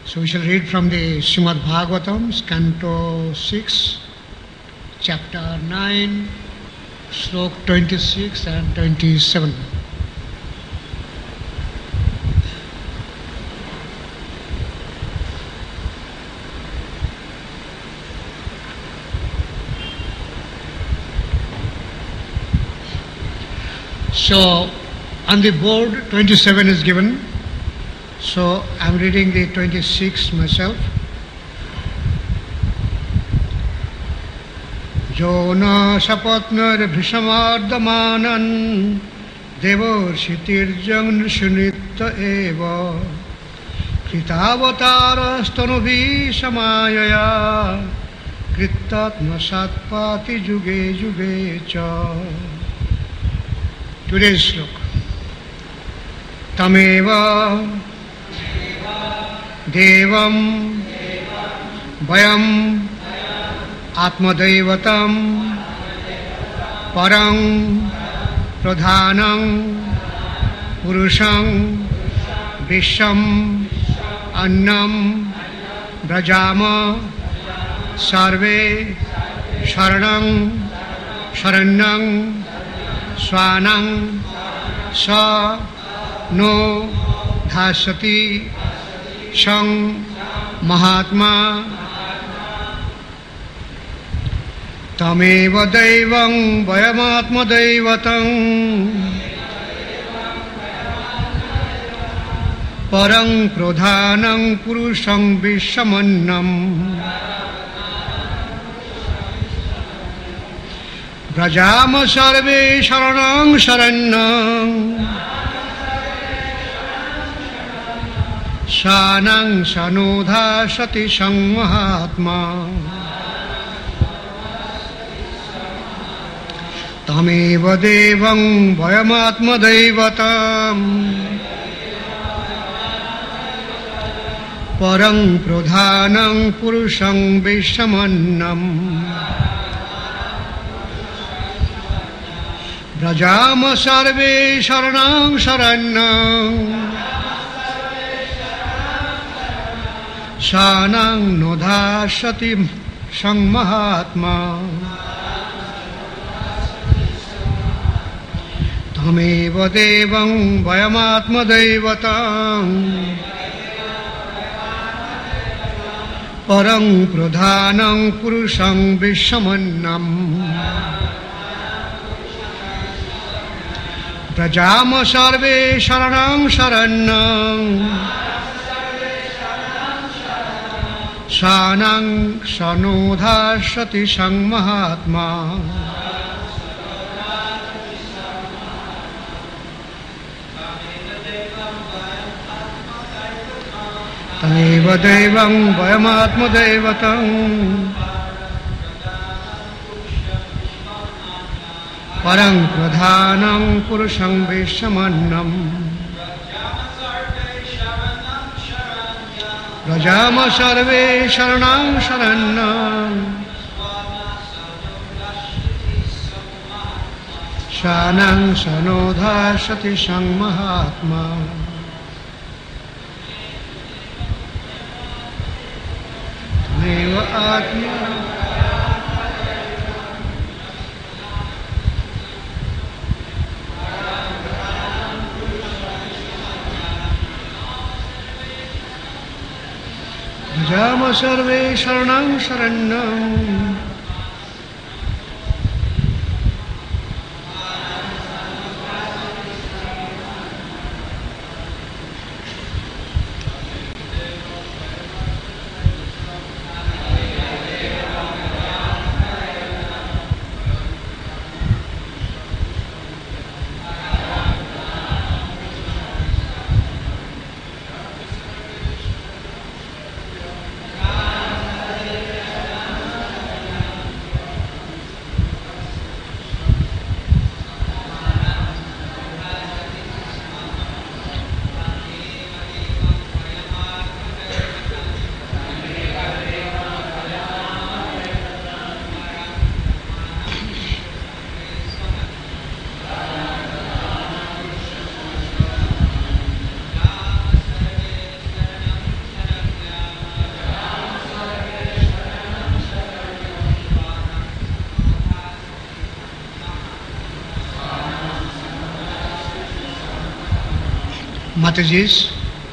So we shall read from the Srimad Bhagavatam, Canto 6, Chapter 9, Slok 26 and 27. So on the board 27 is given. So I am reading the 26 myself. Jona sapatnar bhishamardamanan devorsitirjang nrishunitta eva kritavatarastanu samayaya kritatma satpati juge juge cha. Today's slok. Tameva Devam Vayam Atmadaivatam Parang Pradhanam Purusham Visham Annam Brajama Sarve Sharanam Sharanyam Swanam Sa No Dhasati Shang Mahatma Tameva Devam Vayamatma Devatam Parang Pradhanam Purusham Vishamannam Brajama Sarve Sharanam Sharanyam Shanang Sanodha Sati Sang Mahatma Tameva Devam Vayamatma Devatam Parang Pradhanam Purusham Vishamannam Brajama Sarve Sharanam Sharanyam Shanang Nodha Sati Sang Mahatma Tameva Devam Vayamatma Devatam Parang Pradhanam Purusham Vishamannam Brajama Sarve Sharanam Sharanyam Shanang Sanodha Sati Sang Mahatma Tameva Devam Vayamatma Devatam Parang Pradhanam Purusham Vishamannam Brajama Sarve Sharanam Sharanyam Shanang Sanodha Sati Sang Mahatma Tameva Atma Brajama Sarve Sharanam Sharanyam Mataji's.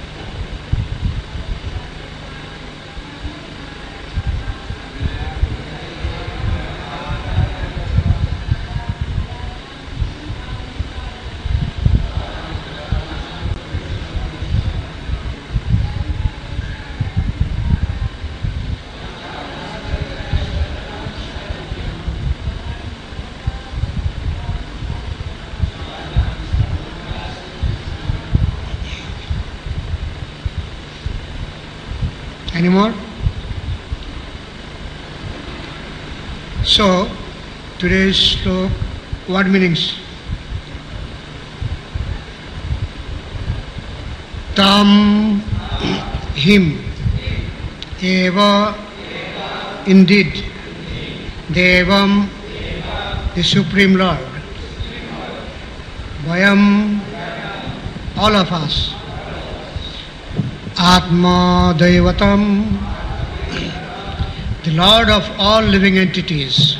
Any more? So, today's slok, what meanings? Tam, him, eva, indeed, Devam, the Supreme Lord, Vayam, all of us, Atma Daivatam, the Lord of all living entities,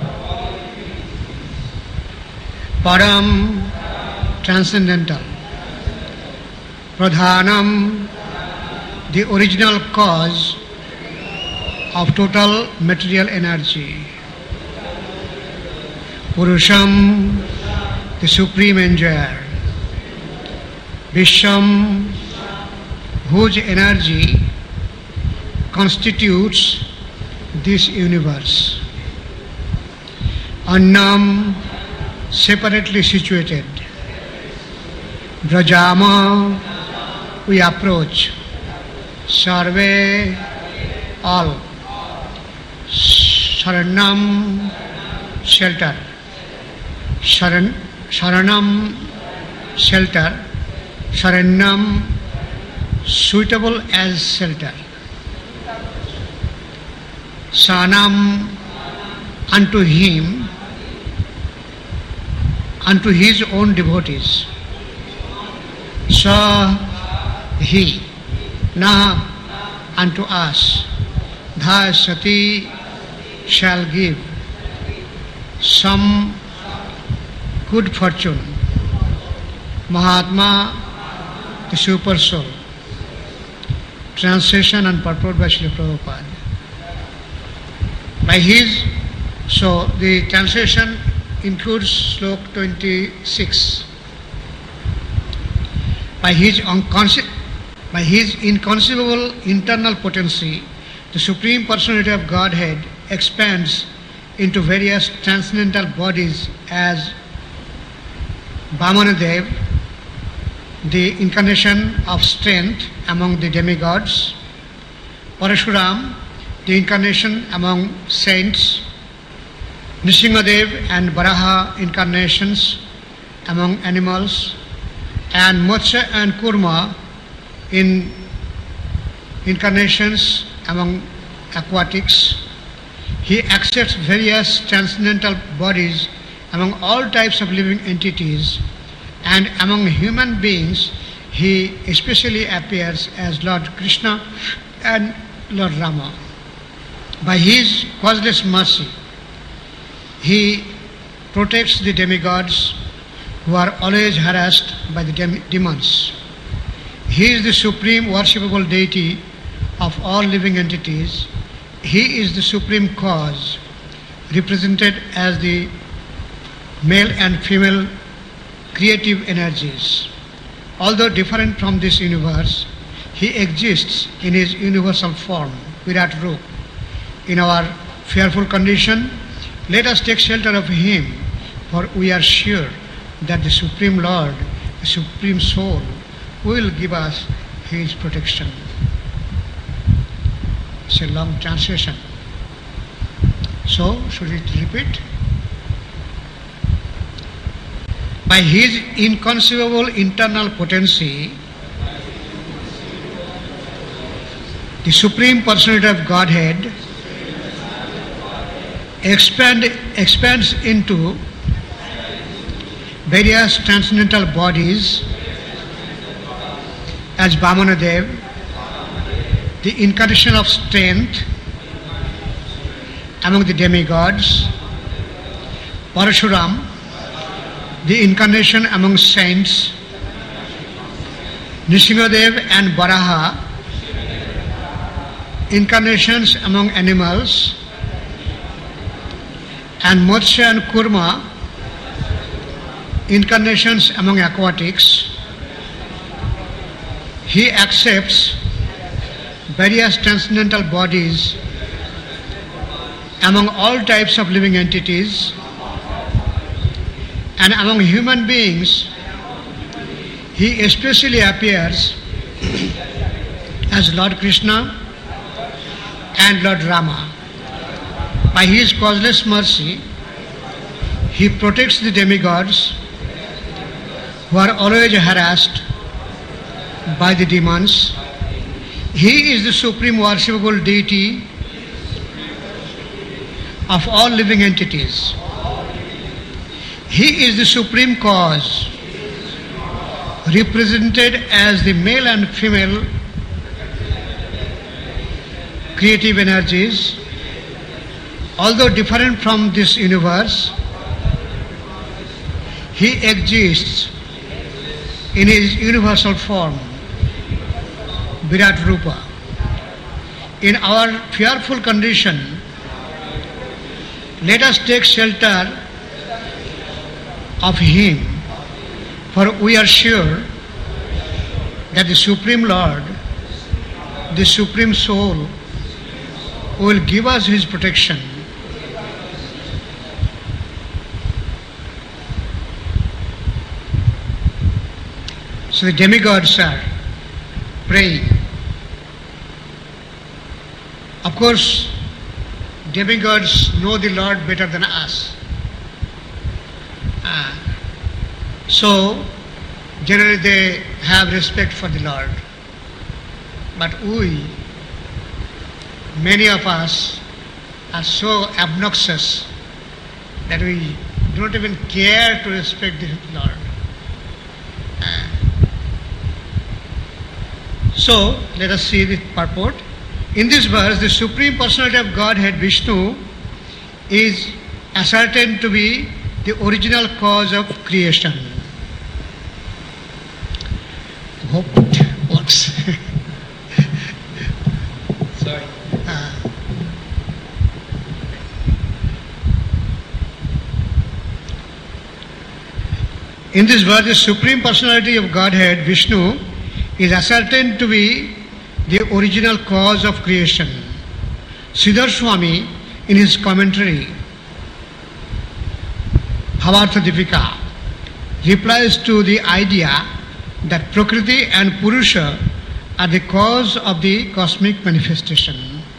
Param, transcendental, Pradhanam, the original cause of total material energy, Purusham, the supreme enjoyer, Vishwam, whose energy constitutes this universe. Annam, separately situated. Brajama, we approach. Sarve, all. Sharanam, shelter. Sharanam, shelter. Sharanam, suitable as shelter. Sanam, unto him, unto his own devotees. Sa, he. Na, unto us. Dha sati, shall give. Some good fortune. Mahatma, the super soul. Translation and purport by Srila Prabhupada. By his, so the translation includes slok 26. By his inconceivable internal potency, the Supreme Personality of Godhead expands into various transcendental bodies as Vamanadev, the incarnation of strength among the demigods, Parashuram, the incarnation among saints, Nrsimhadev and Varaha incarnations among animals, and Matsya and Kurma in incarnations among aquatics. He accepts various transcendental bodies among all types of living entities, and among human beings he especially appears as Lord Krishna and Lord Rama. By his causeless mercy, he protects the demigods who are always harassed by the demons. He is the supreme worshipable deity of all living entities. He is the supreme cause, represented as the male and female creative energies. Although different from this universe, he exists in his universal form, Virat Rup. In our fearful condition, let us take shelter of him, for we are sure that the Supreme Lord, the Supreme Soul, will give us his protection. It's a long translation. So, should it repeat? By his inconceivable internal potency, the Supreme Personality of Godhead expands into various transcendental bodies as Vamanadev, the incarnation of strength among the demigods, Parashuram, the incarnation among saints, Nrsimhadev and Varaha, incarnations among animals, and Matsya and Kurma, incarnations among aquatics. He accepts various transcendental bodies among all types of living entities, and among human beings he especially appears as Lord Krishna and Lord Rama. By his causeless mercy, he protects the demigods who are always harassed by the demons. He is the supreme worshipable deity of all living entities. He is the supreme cause, represented as the male and female creative energies. Although different from this universe, he exists in his universal form, Virat Rupa. In our fearful condition, let us take shelter of him, for we are sure that the Supreme Lord, the Supreme Soul, will give us his protection. So the demigods are praying. Of course, demigods know the Lord better than us. So, generally they have respect for the Lord. But we, many of us, are so obnoxious that we don't even care to respect the Lord. So, let us see the purport. In this verse, the Supreme Personality of Godhead, Vishnu, is ascertained to be the original cause of creation. Hope it works. Sorry. In this verse, the Supreme Personality of Godhead, Vishnu, is ascertained to be the original cause of creation. Sridhar Swami, in his commentary, Bhavartha Dipika, replies to the idea that Prakriti and Purusha are the cause of the cosmic manifestation.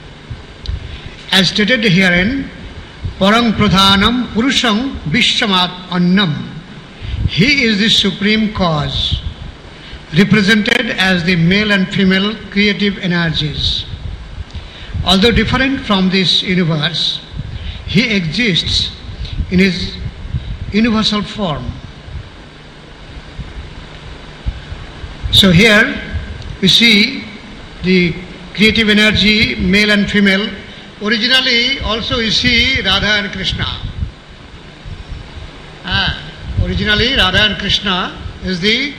As stated herein, Parang Pradhanam Purusham Vishwamat Annam. He is the supreme cause, represented as the male and female creative energies. Although different from this universe, he exists in his universal form. So here we see the creative energy, male and female. Originally also we see Radha and Krishna. Originally Radha and Krishna is the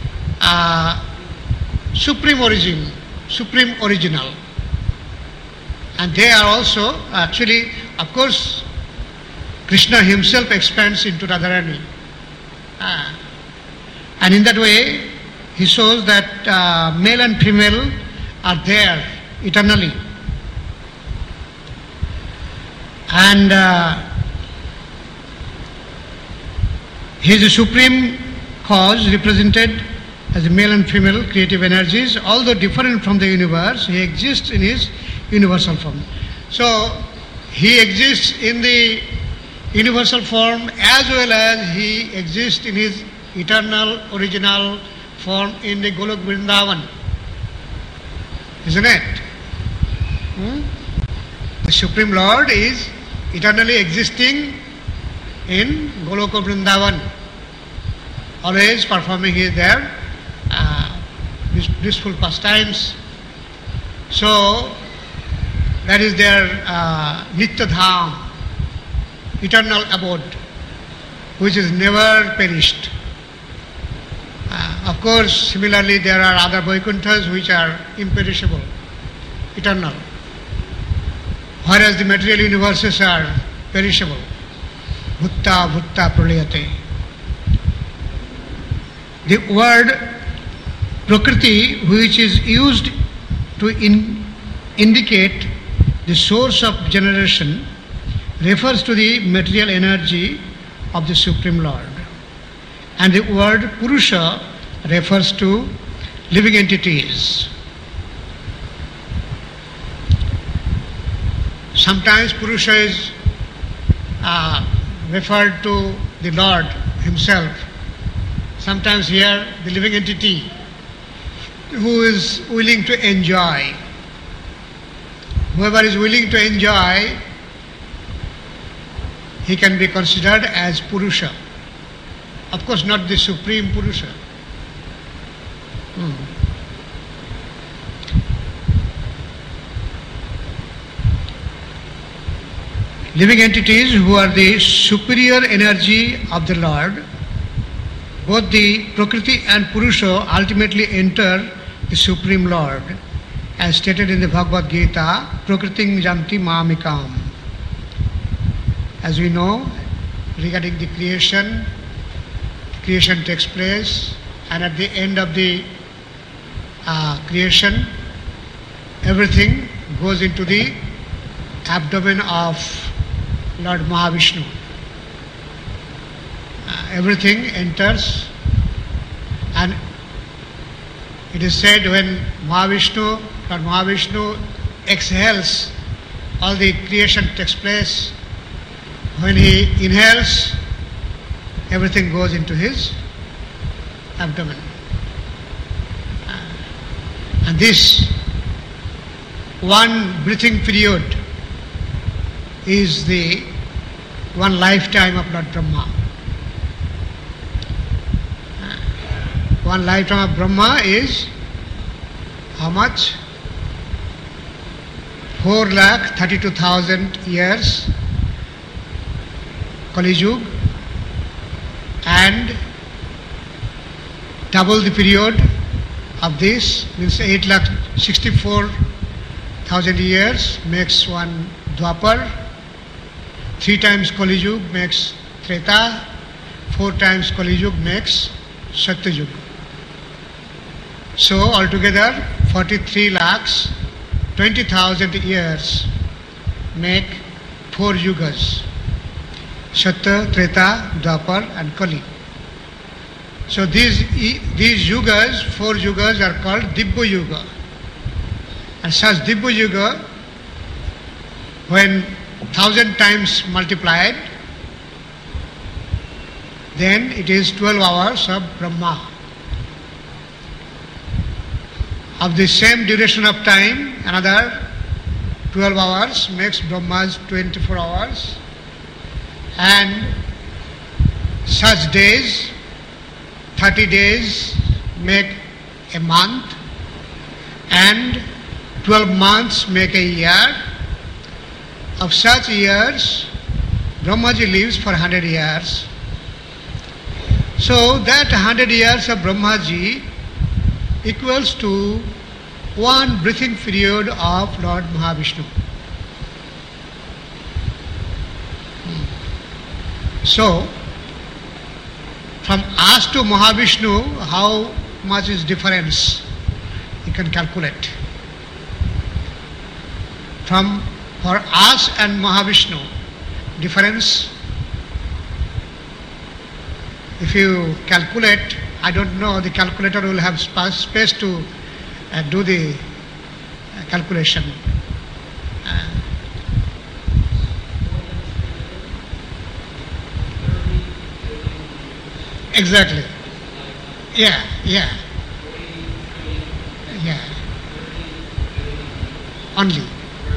supreme origin, supreme original. And they are also actually, of course, Krishna himself expands into Radharani. And in that way, he shows that male and female are there eternally. And he is a supreme cause represented as male and female creative energies. Although different from the universe, he exists in his universal form. So, he exists in the universal form as well as he exists in his eternal, original form in the Golok Vrindavan. Isn't it? The Supreme Lord is eternally existing in Goloka Vrindavan, always performing their blissful pastimes. So, that is their Nitya Dham, eternal abode, which is never perished. Of course, similarly, there are other Vaikunthas which are imperishable, eternal, whereas the material universes are perishable. Bhutta bhutta pralayate. The word Prakriti, which is used to indicate the source of generation, refers to the material energy of the Supreme Lord. And the word Purusha refers to living entities. Sometimes Purusha is referred to the Lord himself. Sometimes here the living entity who is willing to enjoy. Whoever is willing to enjoy, he can be considered as Purusha. Of course, not the Supreme Purusha. Living entities who are the superior energy of the Lord, both the Prakriti and Purusha ultimately enter the Supreme Lord, as stated in the Bhagavad Gita, Prakriting Janti Mamikam. As we know, regarding the creation takes place, and at the end of the creation, everything goes into the abdomen of Lord Mahavishnu. Everything enters, and it is said when Lord Mahavishnu exhales, all the creation takes place. When he inhales, everything goes into his abdomen. And this one breathing period is the one lifetime of Lord Brahma. One lifetime of Brahma is how much? 4,32,000 years Kali Yuga, and double the period of this means 8,64,000 years makes one Dwapar. 3 times Kali Yuga makes Treta. 4 times Kali Yuga makes Satya Yuga. So altogether 43,20,000 years make 4 yugas: Satya, Treta, Dwapar and Kali. So these yugas, 4 yugas are called Dibba Yuga. And such Dibba Yuga, when 1,000 times multiplied, then it is 12 hours of Brahma. Of the same duration of time, another 12 hours makes Brahma's 24 hours. And such days, 30 days make a month, and 12 months make a year. Of such years, Brahmaji lives for 100 years. So that 100 years of Brahmaji equals to one breathing period of Lord Mahavishnu. So, from us to Mahavishnu, how much is difference? You can calculate. For us and Mahavishnu, difference, if you calculate, I don't know, the calculator will have space to do the calculation. Exactly. Yeah. Only.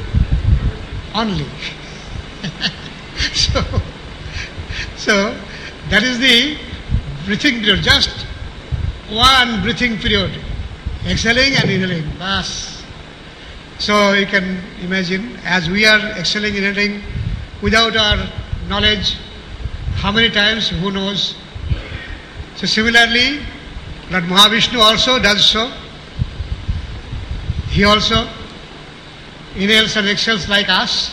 So that is the breathing period, just one breathing period, exhaling and inhaling. Bas. So you can imagine, as we are exhaling, inhaling without our knowledge, how many times, who knows? So similarly, Lord Mahavishnu also does so. He also inhales and exhales like us.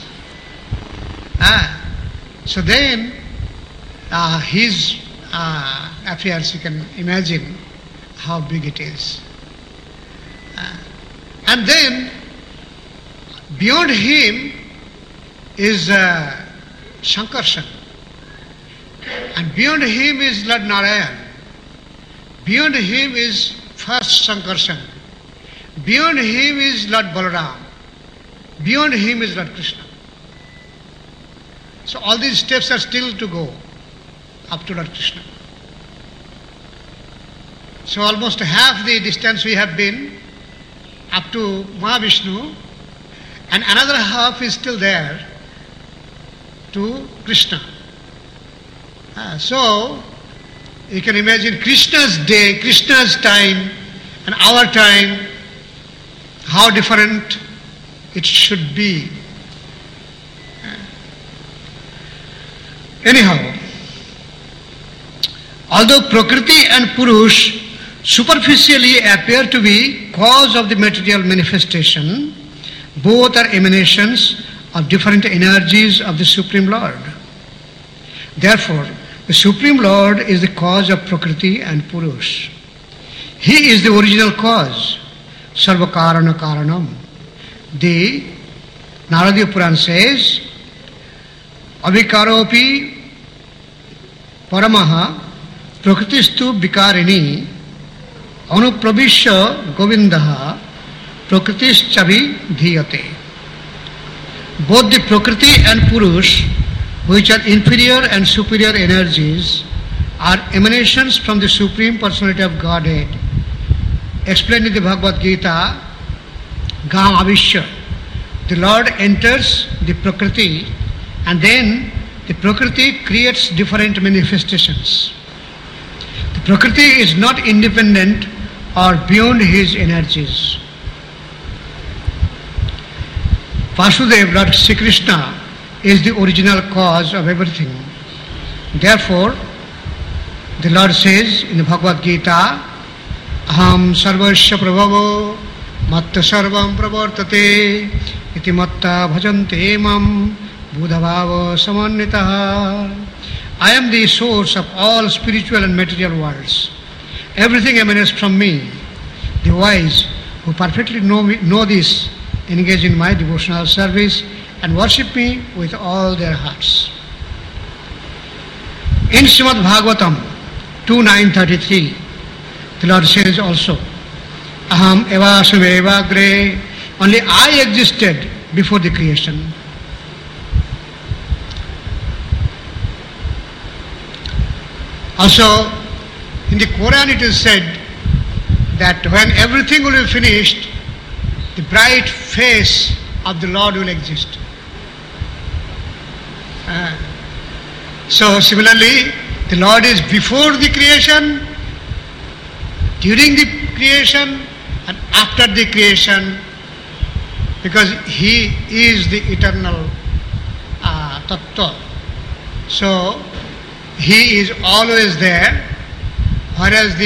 So then his affairs, you can imagine how big it is. And then beyond him is Shankarshan. And beyond him is Lord Narayan. Beyond him is first Shankarshan. Beyond him is Lord Balaram. Beyond him is Lord Krishna. So all these steps are still to go up to Lord Krishna. So almost half the distance we have been up to Mahavishnu, and another half is still there to Krishna. So you can imagine Krishna's day, Krishna's time, and our time, how different it should be. Anyhow, although Prakriti and Purush superficially appear to be cause of the material manifestation, both are emanations of different energies of the Supreme Lord. Therefore, the Supreme Lord is the cause of Prakriti and Purush. He is the original cause, Sarvakarana Karanam. The Naradiya Puran says, Avikaropi Paramaha Prakritistu Bikarini Anuprabhisya Govindaha Prakritischavi Dhiyate. Both the Prakriti and Purush, which are inferior and superior energies, are emanations from the Supreme Personality of Godhead. Explained in the Bhagavad Gita, Gam Avishya. The Lord enters the Prakriti, and then the Prakriti creates different manifestations. The Prakriti is not independent or beyond his energies. Vasudev, Lord Sri Krishna, is the original cause of everything. Therefore, the Lord says in the Bhagavad Gita, Aham sarvasya prabhavo matta sarvam pravartate iti matta bhajante mam buddhavava samannitaha. I am the source of all spiritual and material worlds. Everything emanates from me. The wise who perfectly know this engage in my devotional service and worship me with all their hearts. In Srimad Bhagavatam 2.9.33, the Lord says also, Aham eva suveva gre, only I existed before the creation. Also, in the Quran it is said that when everything will be finished, the bright face of the Lord will exist. So similarly, the Lord is before the creation, during the creation, and after the creation, because He is the eternal Tattva. So He is always there, whereas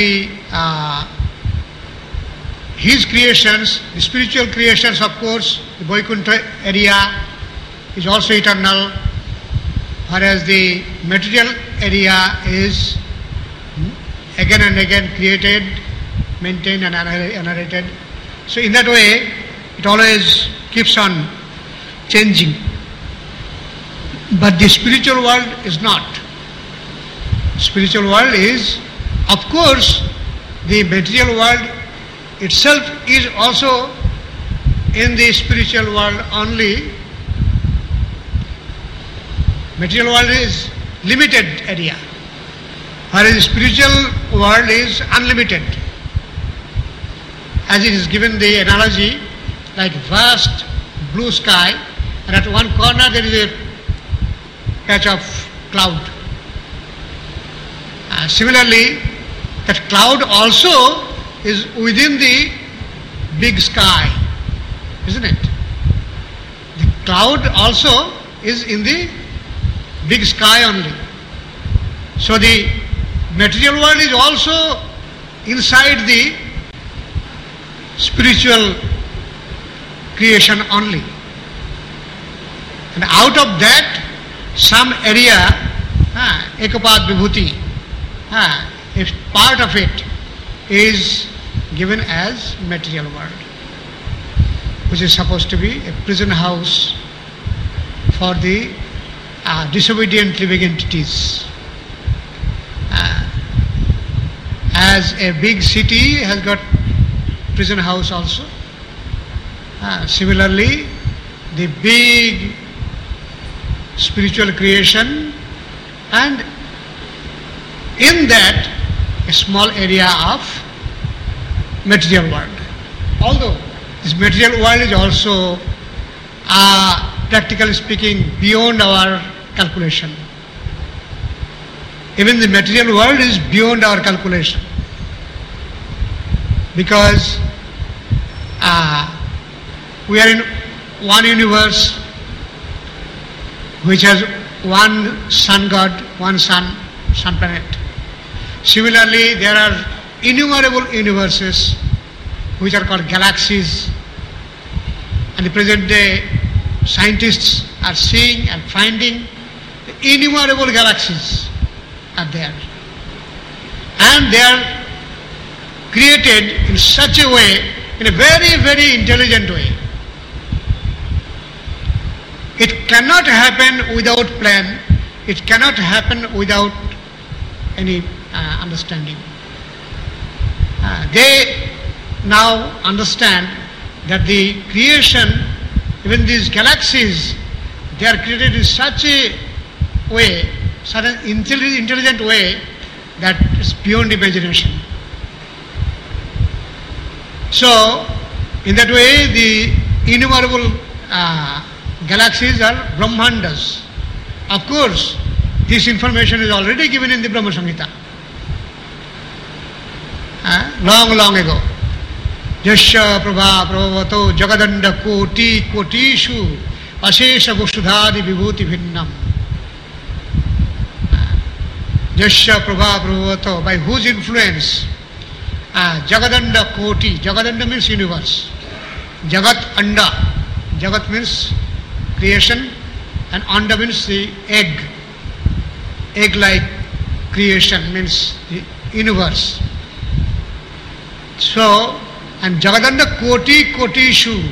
His creations, the spiritual creations, of course, the Vaikuntha area is also eternal, whereas the material area is again and again created, maintained and annihilated. So in that way, it always keeps on changing. But the spiritual world is not. Spiritual world is, of course, the material world itself is also in the spiritual world only. Material world is limited area, whereas the spiritual world is unlimited. As it is given the analogy, like vast blue sky, and at one corner there is a patch of cloud. Similarly, that cloud also is within the big sky, isn't it? The cloud also is in the big sky only. So the material world is also inside the spiritual creation only. And out of that, some area, Ekapad Vibhuti, if part of it is given as material world, which is supposed to be a prison house for the disobedient living entities. As a big city has got prison house also, similarly the big spiritual creation, and in that a small area of material world. Although this material world is also practically speaking beyond our calculation. Even the material world is beyond our calculation, because we are in one universe which has one sun god, one sun planet. Similarly, there are innumerable universes which are called galaxies, and the present day scientists are seeing and finding the innumerable galaxies are there, and they are created in such a way, in a very, very intelligent way. It cannot happen without plan, it cannot happen without any understanding. They now understand that the creation, even these galaxies, they are created in such a way, such an intelligent way, that it's beyond imagination. So, in that way, the innumerable galaxies are Brahmandas. Of course, this information is already given in the Brahma Samhita. Long ago. Yasya prabha prabhavato jagadanda koti kotishu ashesha gosudhadi vibhuti bhinnam. Yasya prabha prabhavato, by whose influence? Jagadanda koti. Jagadanda means universe. Jagat anda. Jagat means creation, and anda means the egg. Egg-like creation means the universe. So, and Jagadanda koti kotishu,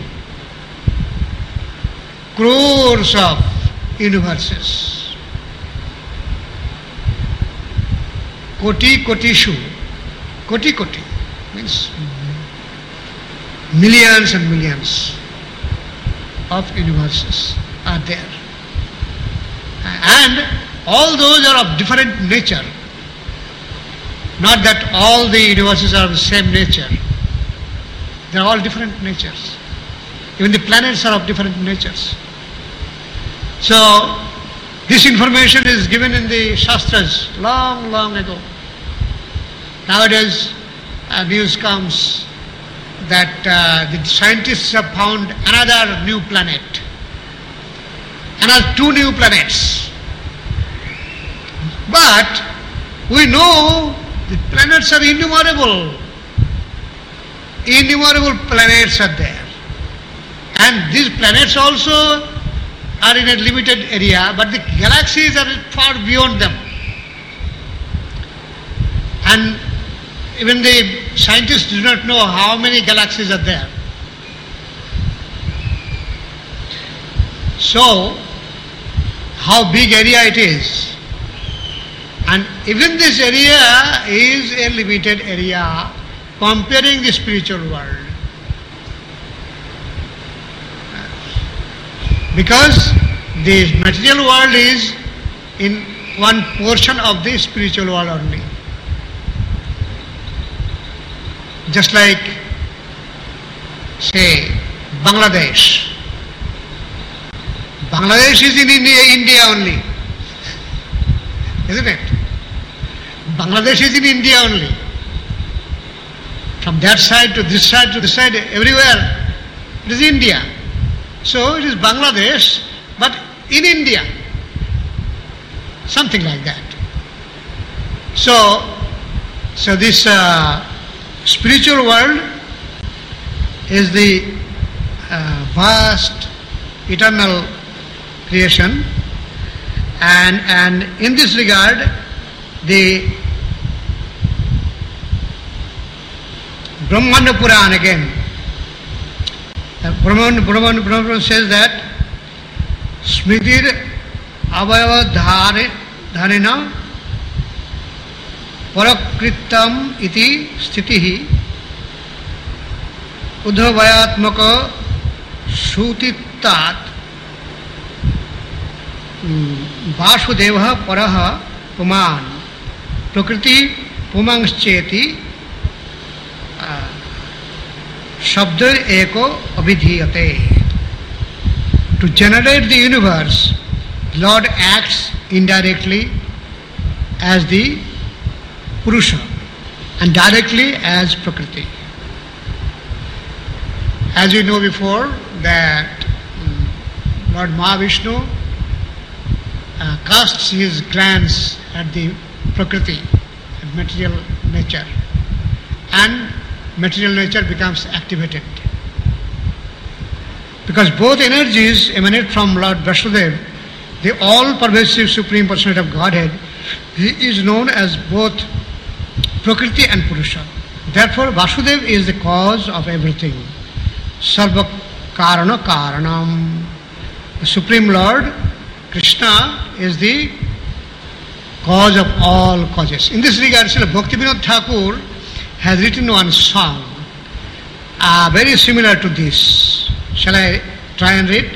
crores of universes. Koti kotishu, koti means millions and millions of universes are there. And all those are of different nature. Not that all the universes are of the same nature. They are all different natures. Even the planets are of different natures. So, this information is given in the Shastras long ago. Nowadays, news comes that the scientists have found another new planet. Another 2 new planets. But we know the planets are innumerable. Innumerable planets are there. And these planets also are in a limited area, but the galaxies are far beyond them. And even the scientists do not know how many galaxies are there. So, how big area it is. And even this area is a limited area comparing the spiritual world. Because the material world is in one portion of the spiritual world only. Just like, say, Bangladesh. Bangladesh is in India only. Isn't it? Bangladesh is in India only. From that side to this side to this side, everywhere, it is India. So it is Bangladesh, but in India. Something like that. So this spiritual world is the vast, eternal creation, and in this regard, the Brahmanda Puran again. Brahmanda says that Smritir Avayava Dhanena Parakritam iti sthitihi Udhavayatmaka Shutitat Vasudeva Paraha Puman Prakriti Pumanscheti Shabdar Eko Abhidhiyate. To generate the universe, Lord acts indirectly as the Purusha and directly as Prakriti. As you know before, that Lord Mahavishnu casts his glance at the Prakriti, at material nature, and material nature becomes activated. Because both energies emanate from Lord Vasudeva, the all-pervasive Supreme Personality of Godhead. He is known as both Prakriti and Purusha. Therefore, Vasudeva is the cause of everything. Sarva Karana Karanam. The Supreme Lord, Krishna, is the cause of all causes. In this regard, Srila Bhaktivinoda Thakur has written one song very similar to this. Shall I try and read?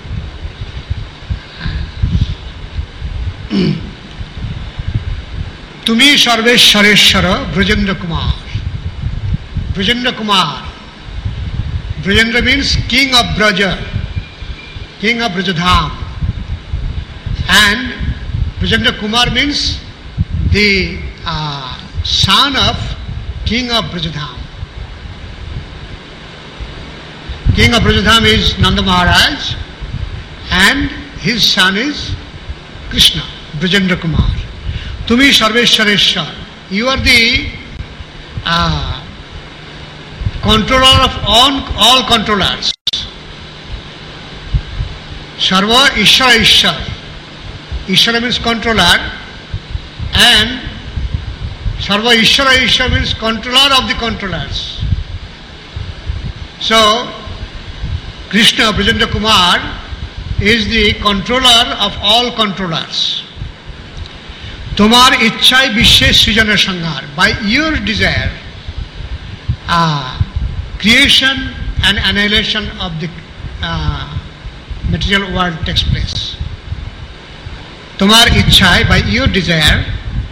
Tumi Sarveshwareshwara Brajendra Kumar. Brajendra Kumar. Brajendra means king of Braja, king of Brajadham. And Brajendra Kumar means the son of king of Brajadham. King of Brajadham is Nanda Maharaj, and his son is Krishna, Brajendra Kumar. Tumi Sarveshwareshwar. You are the controller of all controllers. Sarva Ishvara Ishwar. Ishvara means controller, and Sarva Ishvara Ishwar means controller of the controllers. So, Krishna, Brajendra Kumar, is the controller of all controllers. Tomar Ichchai Vishwe Srijana Sanghar. By your desire, creation and annihilation of the material world takes place. Tomar Ichchai, by your desire,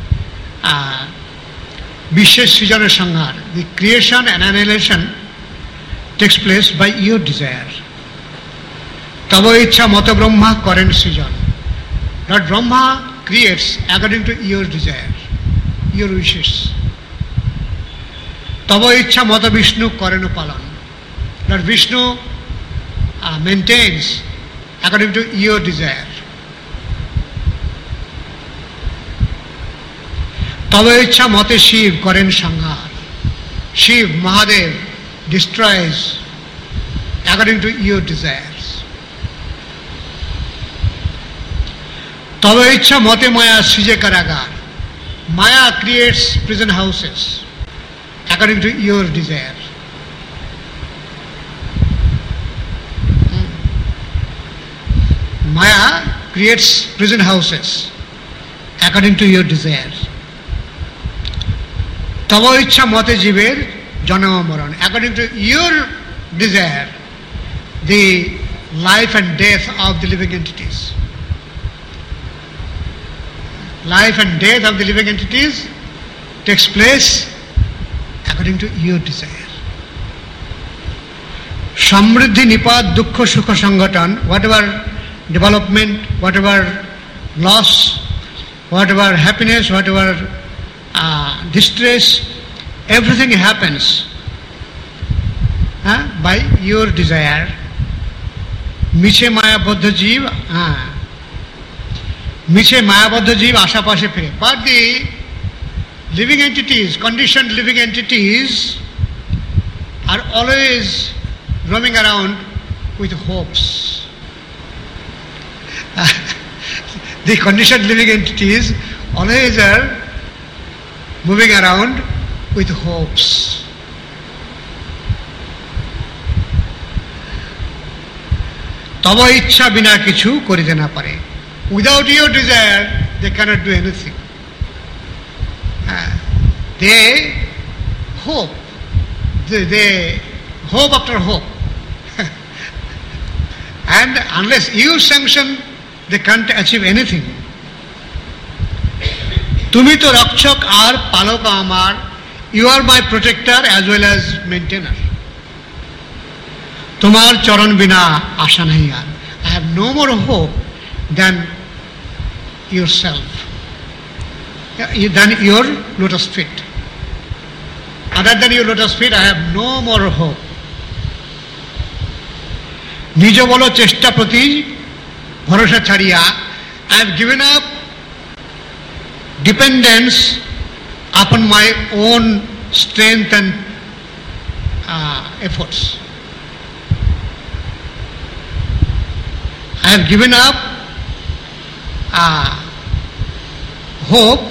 Vishwe Srijana Sanghar. The creation and annihilation takes place by your desire. Tava Ichcha Mata Brahma Karen Srijan. Lord Brahma creates according to your desire, your wishes. Tava Ichcha Mata Vishnu Karen Palan. Lord Vishnu maintains according to your desire. Tava Ichcha Mate Shiv Karen Sanghar. Shiv, Mahadev, destroys according to your desires. Tava Ichcha Mate Maya Srije Karagar. Maya creates prison houses according to your desire. Maya creates prison houses according to your desire. Tava Ichcha Mate Jiver Janama Maran. According to your desire, the life and death of the living entities. Life and death of the living entities takes place according to your desire. Samriddhi Nipad Dukkha Sukha Sangatan, whatever development, whatever loss, whatever happiness, whatever distress, everything happens by your desire. Miche Maya Baddha Jeev, Miche Maya Baddha Jeev Ashapashe Phire. But the living entities, conditioned living entities, are always roaming around with hopes. The conditioned living entities always are moving around with hopes. তব ইচ্ছা বিনা কিছু করিতে না পারে. Without your desire, they cannot do anything. They hope. They hope after hope. And unless you sanction, they can't achieve anything. তুমি তো রক্ষক আর পালক আমার. You are my protector as well as maintainer. তোমার চরণ বিনা আশা নাই আর. I have no more hope than yourself, than your lotus feet. Other than your lotus feet, I have no more hope. নিজ বল চেষ্টা প্রতি ভরসা ছাড়িয়া I have given up dependence upon my own strength and efforts. I have given up hope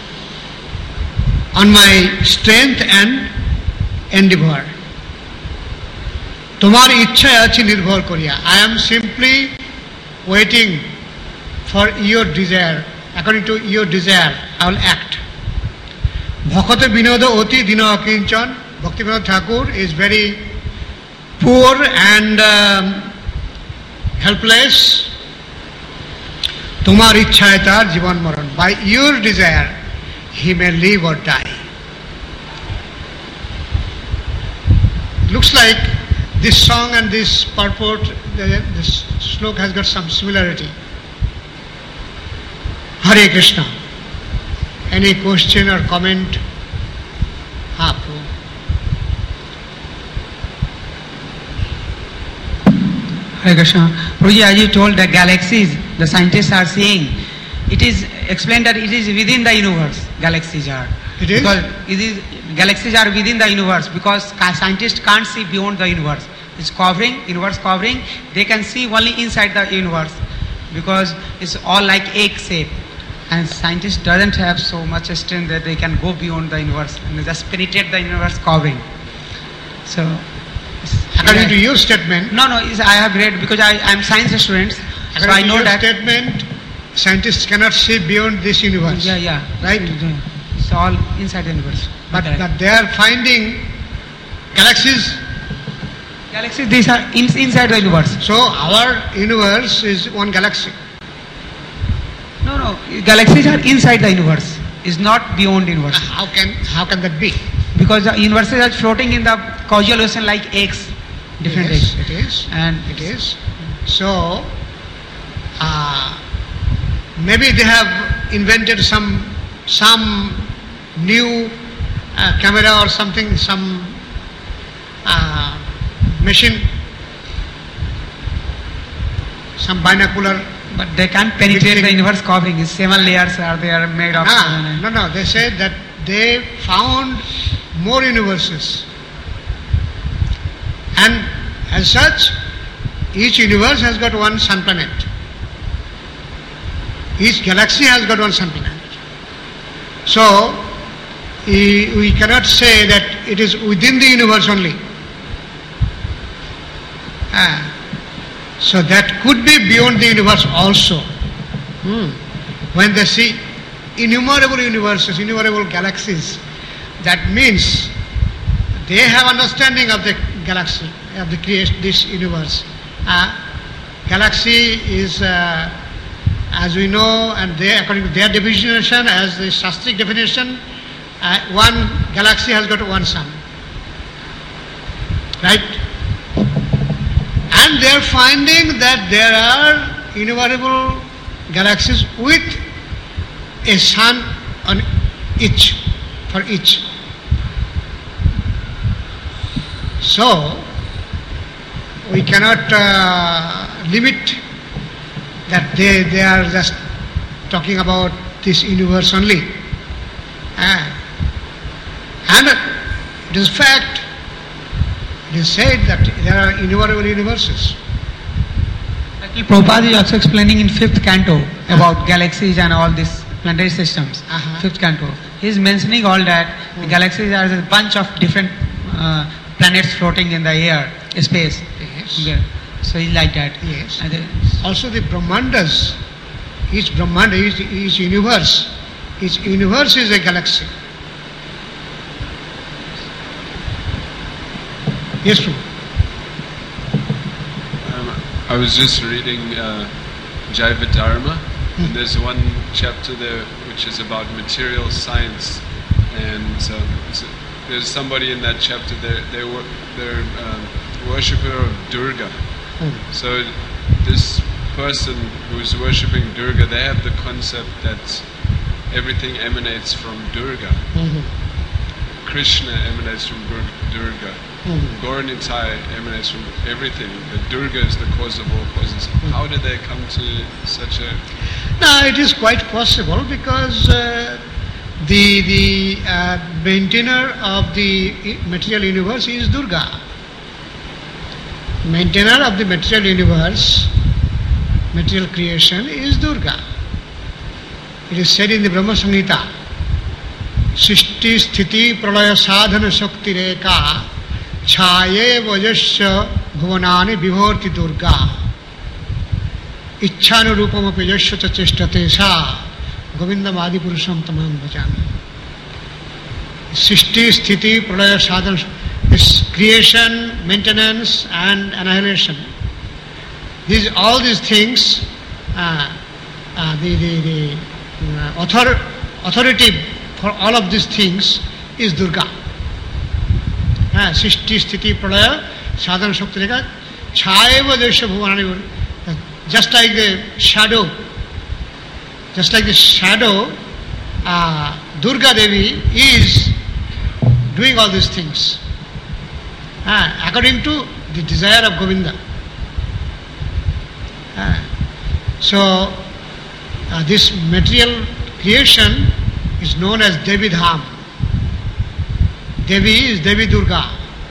on my strength and endeavor. তোমার ইচ্ছায় আছি নির্ভর করিয়া. I am simply waiting for your desire. According to your desire, I will act. ভকতে বিনোদ অতি দীন অকিঞ্চন. Bhaktivinoda Thakur is very poor and helpless. তোমার ইচ্ছায় তার জীবন মরণ. By your desire, he may live or die. Looks like this song and this purport, this slok has got some similarity. Hare Krishna. Any question or comment? Prabhu. Hare Krishna. Prabhuji, as you told, the galaxies, the scientists are seeing, it is explained that it is within the universe, galaxies are. It is? Because galaxies are within the universe, because scientists can't see beyond the universe. It's covering, universe covering, they can see only inside the universe, because it's all like egg shape. And scientists doesn't have so much strength that they can go beyond the universe and they just penetrate the universe covering. So, according to your statement, no, I have read because I'm science student, so I know that statement, scientists cannot see beyond this universe. Yeah, right. It's all inside the universe. But they are finding galaxies. Galaxies, these are inside the universe. So our universe is one galaxy. No, galaxies are inside the universe. Is not beyond universe. How can that be? Because the universes are floating in the causal ocean like eggs, different eggs. It is. And it is. So maybe they have invented some new camera or something, some machine, some binocular. But they can't penetrate the universe covering. It's 7 layers are there made of. No. They say that they found more universes, and as such, each universe has got one sun planet. Each galaxy has got one sun planet. So we cannot say that it is within the universe only. So that could be beyond the universe also. When they see innumerable universes, innumerable galaxies, that means they have understanding of the galaxy, of the creation, this universe. Galaxy is, as we know, and they, according to their definition, as the Shastric definition, one galaxy has got one sun. Right? And they are finding that there are innumerable galaxies with a sun on each, for each. So we cannot limit that they are just talking about this universe only. And it is fact It is said that there are innumerable universes. Actually, Prabhupada is also explaining in 5th canto about galaxies and all these planetary systems. 5th canto. He is mentioning all that. The galaxies are a bunch of different planets floating in the air, space. Yes. Yeah. So he like that. Yes. And Also the Brahmandas, each Brahmanda, each universe is a galaxy. Yes, true. I was just reading Jaiva Dharma, and there's one chapter there which is about material science, and so there's somebody in that chapter. They're worshipper of Durga. So this person who's worshipping Durga, they have the concept that everything emanates from Durga. Krishna emanates from Durga. Gaura Nitai emanates from everything. That Durga is the cause of all causes. How did they come to such a... No, it is quite possible because the maintainer of the material universe is Durga. Maintainer of the material universe, material creation is Durga. It is said in the Brahma Samhita, Srishti Sthiti Pralaya Sadhana Shakti Reka Chhaye Vajasya Bhuvanani Vibhorti Durga Ichhanurupam api yasya cheshtate sa Govindam Adi Purusham Tamam Bhajami. Srishti Sthiti Pralaya Sadhana is creation, maintenance and annihilation. All these things, the authority for all of these things is Durga. Srishti Sthiti Pralaya Sadhana Shakti Reka Chhayeva Desha Bhuvanani. Just like the shadow, Durga Devi is doing all these things according to the desire of Govinda. So this material creation is known as Devi Dham. Devi is Devi Durga.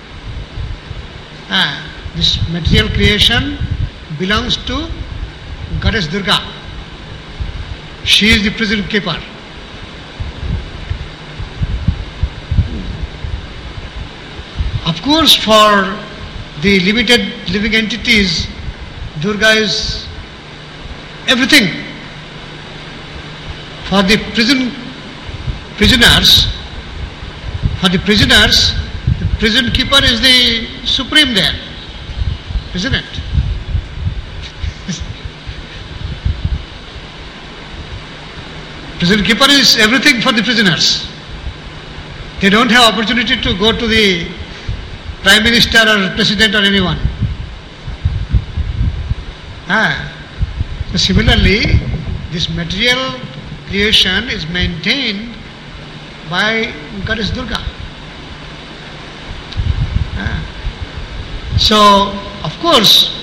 This material creation belongs to Goddess Durga. She is the prison keeper. Of course, for the limited living entities, Durga is everything. For the prisoners, the prison keeper is the supreme there, isn't it? Prison keeper is everything for the prisoners. They don't have opportunity to go to the Prime Minister or President or anyone. So similarly, this material creation is maintained by Goddess Durga. So, of course,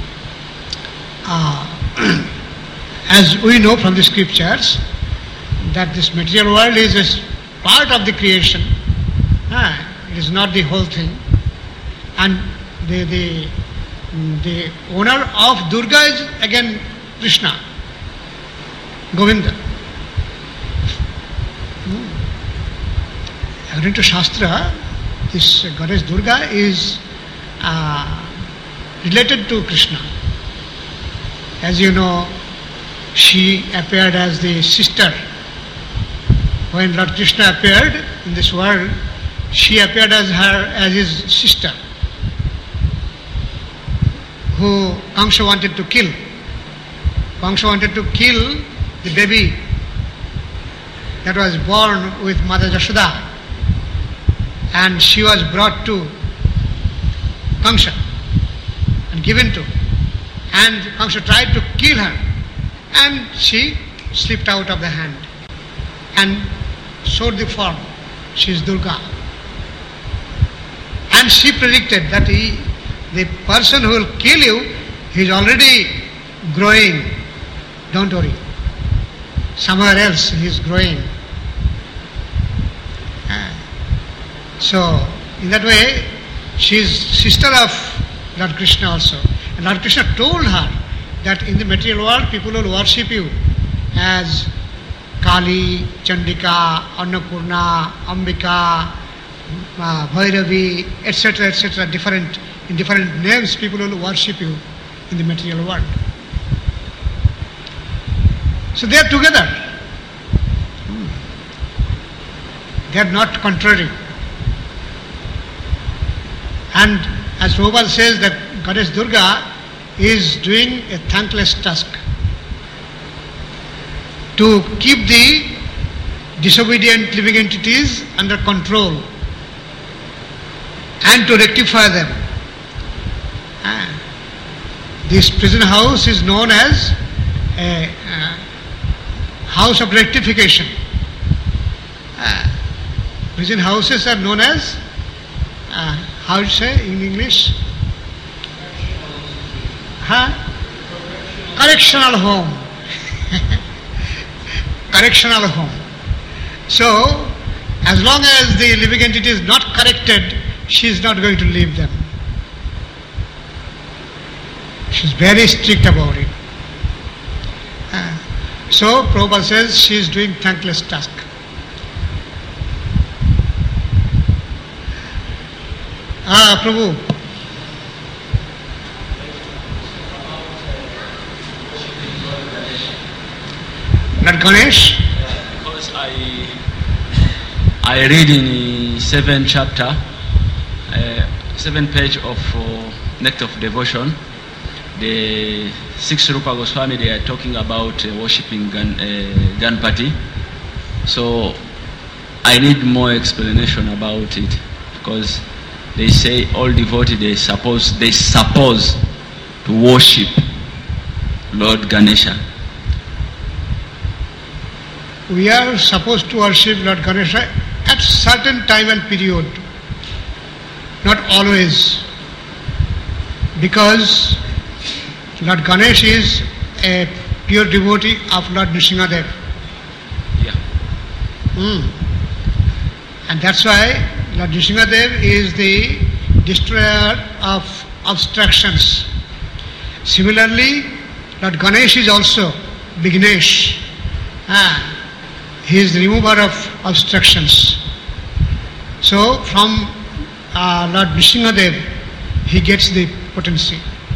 as we know from the scriptures, that this material world is a part of the creation. It is not the whole thing. And the owner of Durga is again Krishna, Govinda. According to Shastra, this goddess Durga is related to Krishna. As you know, she appeared as the sister. When Lord Krishna appeared in this world, she appeared as his sister, who Kamsa wanted to kill. Kamsa wanted to kill the baby that was born with Mother Jashoda, and she was brought to Kamsa and given to. And Kamsa tried to kill her, and she slipped out of the hand and showed the form. She is Durga. And she predicted that the person who will kill you, he is already growing. Don't worry. Somewhere else he is growing. So, in that way, She is sister of Lord Krishna also. And Lord Krishna told her that in the material world people will worship you as Kali, Chandika, Annapurna, Ambika, Bhairavi, etc., etc., in different names people will worship you in the material world. So they are together. They are not contrary. And as Prabhupada says that Goddess Durga is doing a thankless task to keep the disobedient living entities under control and to rectify them. This prison house is known as a house of rectification. Prison houses are known as, how to say in English? Correctional home. Correctional home. So, as long as the living entity is not corrected, she is not going to leave them. She is very strict about it. So, Prabhupada says she is doing thankless task. Prabhu. Lord Ganesh? Because I read in 7th chapter, 7th page of Nectar of Devotion, the 6th Rupa Goswami, they are talking about worshipping Ganpati. So I need more explanation about it, because they say all devotees they suppose to worship Lord Ganesha. We are supposed to worship Lord Ganesha at certain time and period, not always, because Lord Ganesh is a pure devotee of Lord Nrsimhadev. Yeah. And that's why Lord Nrsimhadev is the destroyer of obstructions. Similarly, Lord Ganesh is also Vignesh. He is the remover of obstructions. So from Lord Nrsimhadev he gets the potency.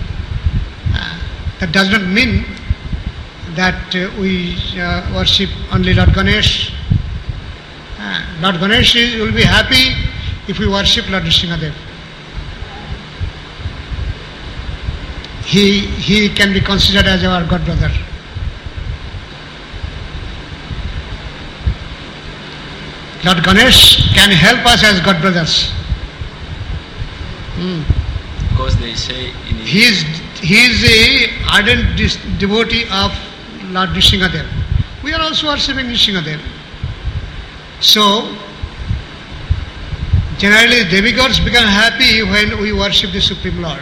That does not mean that we worship only Lord Ganesh. Lord Ganesh will be happy if we worship Lord Nrsimhadev. He can be considered as our God brother. Lord Ganesh can help us as God brothers. Because they say in He is a ardent devotee of Lord Nrsimhadev. We are also worshipping Nrsimhadev. So, generally demigods become happy when we worship the Supreme Lord.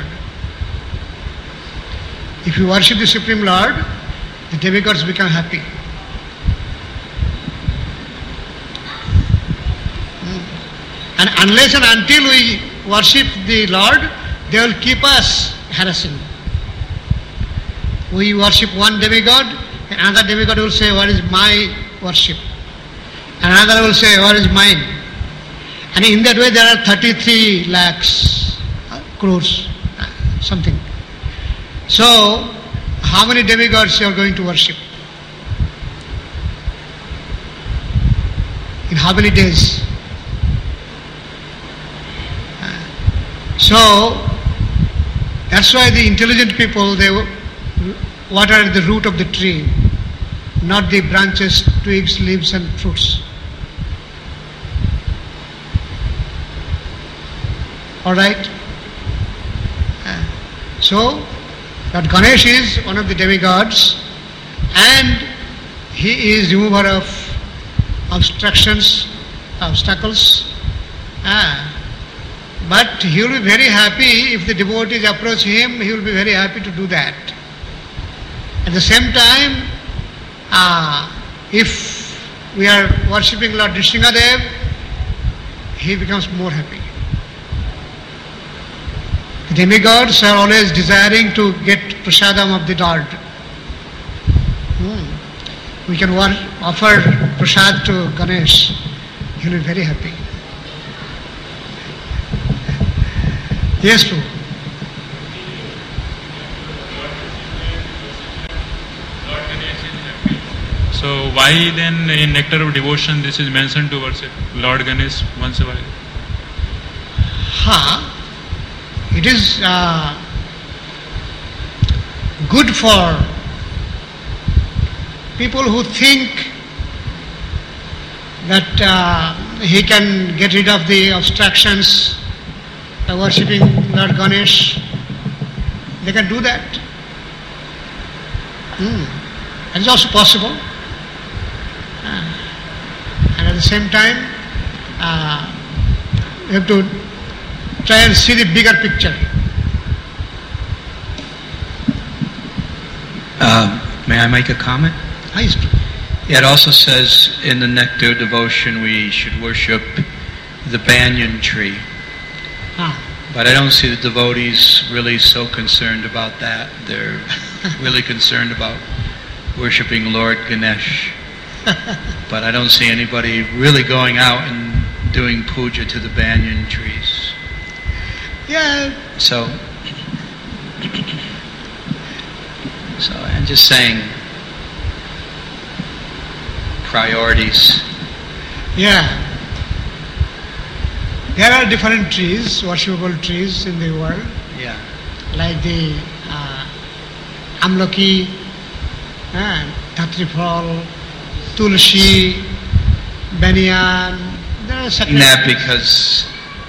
If we worship the Supreme Lord, the demigods become happy. And unless and until we worship the Lord, they will keep us harassing. We worship one demigod, and another demigod will say, "What is my worship?" And another will say, "What is mine?" And in that way there are 33 lakhs crores, something. So, how many demigods you are going to worship? In how many days? So, that's why the intelligent people, they water the root of the tree, not the branches, twigs, leaves and fruits. Alright? So, Lord Ganesh is one of the demigods, and he is remover of obstructions, obstacles. But he will be very happy if the devotees approach him, he will be very happy to do that. At the same time, if we are worshipping Lord Nrsimhadev, he becomes more happy. Demigods are always desiring to get prasadam of the Lord. We can offer prasad to Ganesh. He will be very happy. Yes, Prabhu. So why then in Nectar of Devotion this is mentioned to worship Lord Ganesh once a while? It is good for people who think that he can get rid of the obstructions by worshipping Lord Ganesh. They can do that. That is also possible. And at the same time, you have to try and see the bigger picture. May I make a comment? Yeah, It also says in the Nectar devotion we should worship the banyan tree. But I don't see the devotees really so concerned about that. They're really concerned about worshiping Lord Ganesh. But I don't see anybody really going out and doing puja to the banyan trees. Yeah. So I'm just saying priorities. Yeah. There are different trees, worshipable trees in the world, Yeah. like the amlaki, tatrifal, tulsi, banyan. There are certain. That because,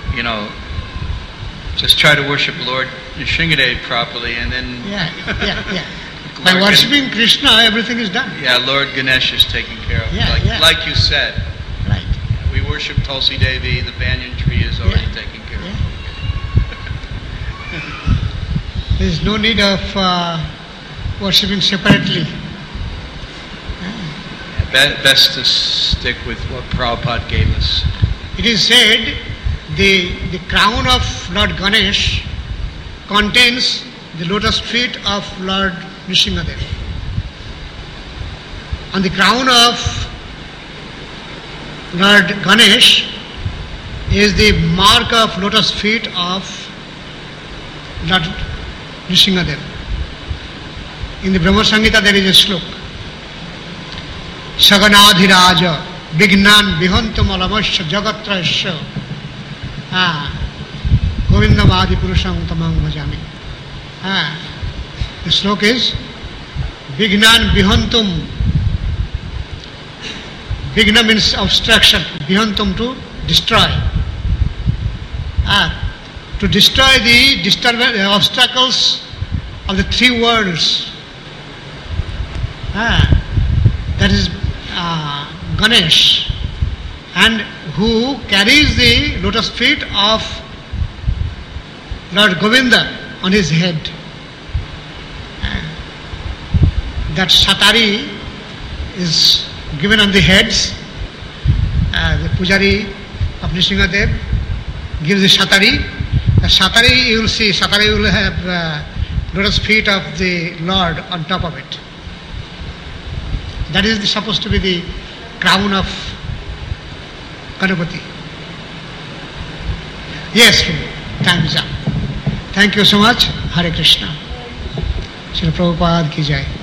just try to worship Lord Nrsingadev properly and then Yeah. By worshipping Krishna, everything is done. Lord Ganesh is taken care of. Yeah. Like you said. Right. We worship Tulsi Devi, the banyan tree is already taken care of. There is no need of worshipping separately. Best to stick with what Prabhupada gave us. It is said the crown of Lord Ganesh contains the lotus feet of Lord Nrsingadev. On the crown of Lord Ganesh is the mark of lotus feet of Lord Nrsingadev. In the Brahma Samhita there is a sloka. Saganadhiraja Vignan Vihantam Alamasya Jagatrasya Govindam Adi Purusham Tamam Bhajami. The sloka is Vignan Vihantum. Vigna means obstruction, Vihantum to destroy. To destroy the obstacles of the three worlds. That is Ganesh, and who carries the lotus feet of Lord Govinda on his head. That satari is given on the heads. The pujari of Nrsingadev gives the satari. The satari, you will see, satari will have lotus feet of the Lord on top of it. That is supposed to be the crown of Ganapati. Yes, time is up. Thank you so much. Hare Krishna. Srila Prabhupada ki jai.